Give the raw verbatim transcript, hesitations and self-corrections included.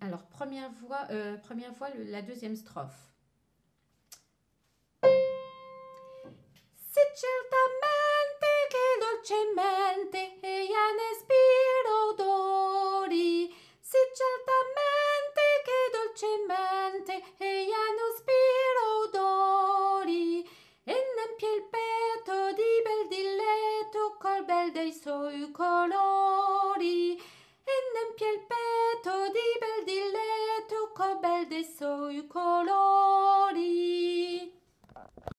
Alors, première voix, euh, première voix, le- la deuxième strophe. Si certamente che dolcemente ella ne spiro odori, si certamente che dolcemente ella ne spiro odori, e n'empie il petto di bel diletto col bel dei suoi colori, e n'empie il petto di bel diletto col bel dei suoi colori.